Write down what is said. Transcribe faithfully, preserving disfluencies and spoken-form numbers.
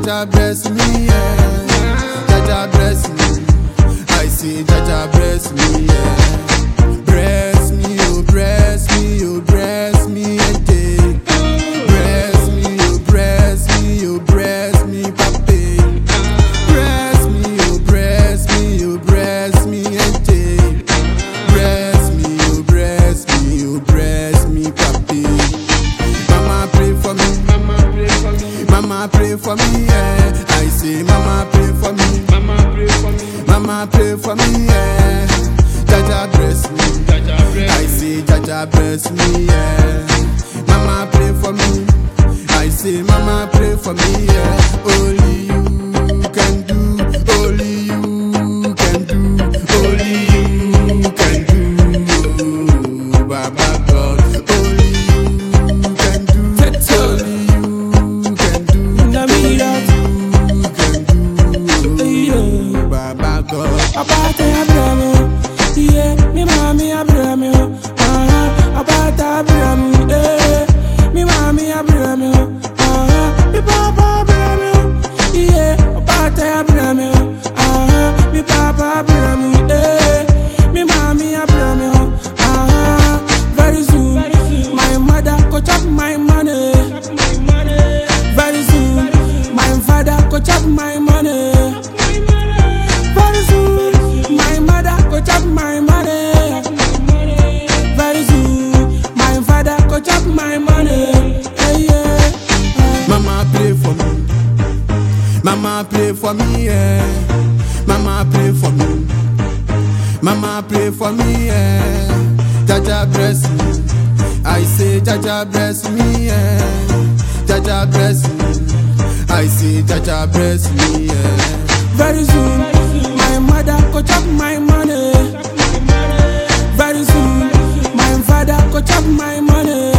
Jaja bless me, yeah. Jaja bless me. I say Jaja bless me, yeah. Bless me, oh bless me, oh bless me a day. Bless me, oh bless me, oh bless me, papi. Bless me, oh bless me, oh bless me a day. Bless me, oh bless me, oh bless me, papi. Mama pray for me, mama pray for me, mama pray for me, yeah. I say mama pray for me, mama pray for me, mama pray for me, yeah. Jaja bless me, Jaja bless I say Jaja bless me, yeah. Mama pray for me, I say mama pray for me, yeah. Only you can do, only you can do, only you can do, oh, Baba God. Only you can do, only you can do, only you can do, oh, Baba God. Abate Abraham, yeah, me mommy Abraham, uh-huh. Abate Abraham, yeah, me mommy Abraham, uh-huh. Me papa Abraham, yeah, Abate Abraham, uh-huh. Me papa Abraham, yeah, me mommy Abraham, uh-huh. Very soon, my mother go chop my money. Very soon, my father go chop my money. Very soon, my mother go chop my money. Very soon, my father go chop my money. Hey, yeah. Mama pray for me, mama pray for me, yeah. Mama pray for me, mama pray for me, yeah. Jaja bless me, I say Jaja bless me, yeah. Jaja bless me, I say Jaja bless me, yeah. Very soon, my mother go chop my money. Very soon, my father go chop my money.